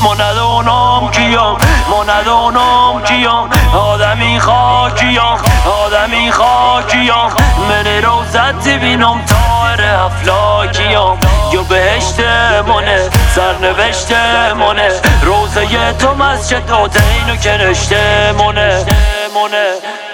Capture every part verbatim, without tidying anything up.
ما ندونم کیم ما ندونم کیم آدمی خاکیم آدمی خاکیم من روزت بینم تار افلاکیم یا بهشت منه سرنوشت منه روزه تو مسجد و دین و کنشته منه منه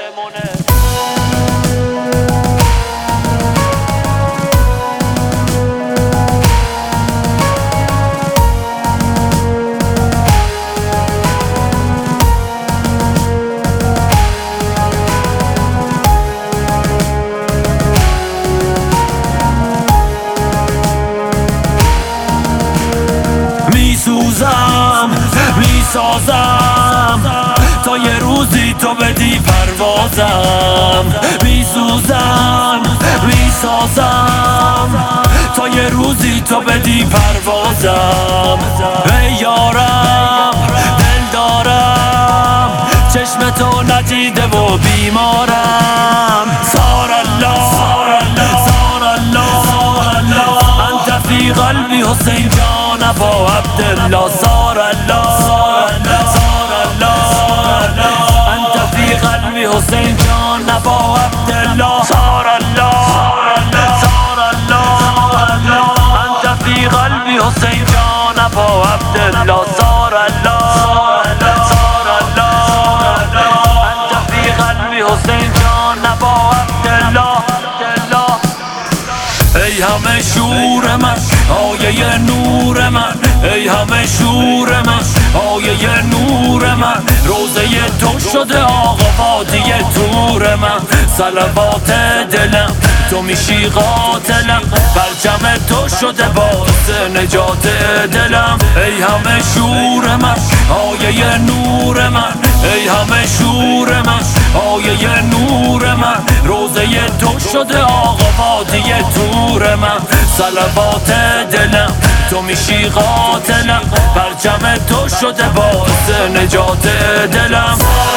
میسوزم میسازم تا یه روزی تو بدی پروازم میسوزم میسازم تا یه روزی تو بدی پروازم ای یارم دل دارم چشم تو ندیده و بیمارم سار الله سار الله انت فی قلبی حسین جان ابا عبدالله سار الله سار الله انت فی قلبی حسین جان ابا عبدالله سار الله سار الله انت فی قلبی حسین جان ابا عبدالله سار الله سار الله انت فی قلبی حسین جان ابا عبدالله ای همه شور من آیه نور من ای همه شور من آیه نور من روزه تو شده آقا وادی تور من صلوات دلم تو میشی قاتلم پرچم تو شده باعث نجات دلم ای همه شور من آیه نور من ای همه شور من آیه نور من روزه تو شده آقا وادی تور من صلوات دلم تو میشی قاتلم پرچم تو شده باعث نجات دلم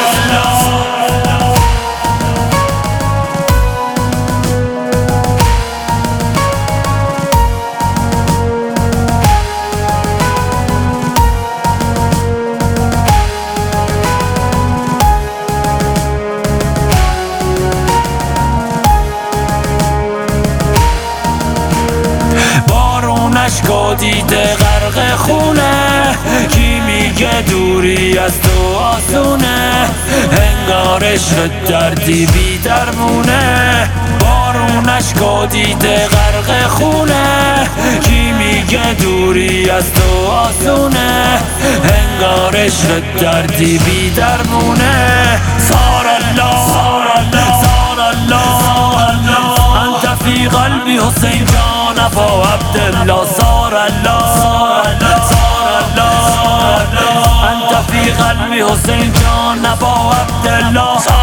اشکا دیده غرق خونه کی میگه دوری از تو آسونه انگار عشق دردی بی درمونه بارون اشکا دیده غرق خونه کی میگه دوری از تو آسونه انگار عشق دردی بی درمونه سار الله سار الله انت فی قلبی حسین جان ابا عبدالله سار الله سار الله انت فی قلبی حسین جان ابا عبدالله